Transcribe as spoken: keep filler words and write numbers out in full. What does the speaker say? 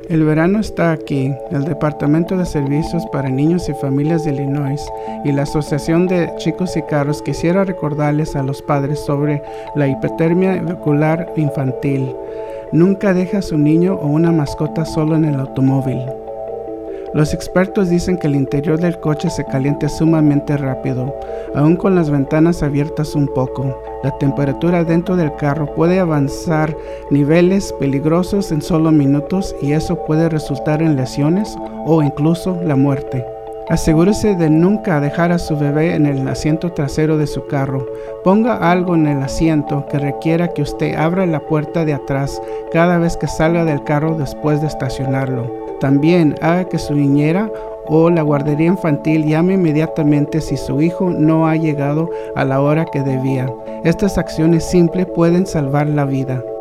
El verano está aquí. El Departamento de Servicios para Niños y Familias de Illinois y la Asociación de Chicos y Carros quisiera recordarles a los padres sobre la hipotermia ocular infantil. Nunca deje a su niño o una mascota solo en el automóvil. Los expertos dicen que el interior del coche se calienta sumamente rápido, aun con las ventanas abiertas un poco. La temperatura dentro del carro puede avanzar niveles peligrosos en solo minutos y eso puede resultar en lesiones o incluso la muerte. Asegúrese de nunca dejar a su bebé en el asiento trasero de su carro. Ponga algo en el asiento que requiera que usted abra la puerta de atrás cada vez que salga del carro después de estacionarlo. También haga que su niñera o la guardería infantil llame inmediatamente si su hijo no ha llegado a la hora que debía. Estas acciones simples pueden salvar la vida.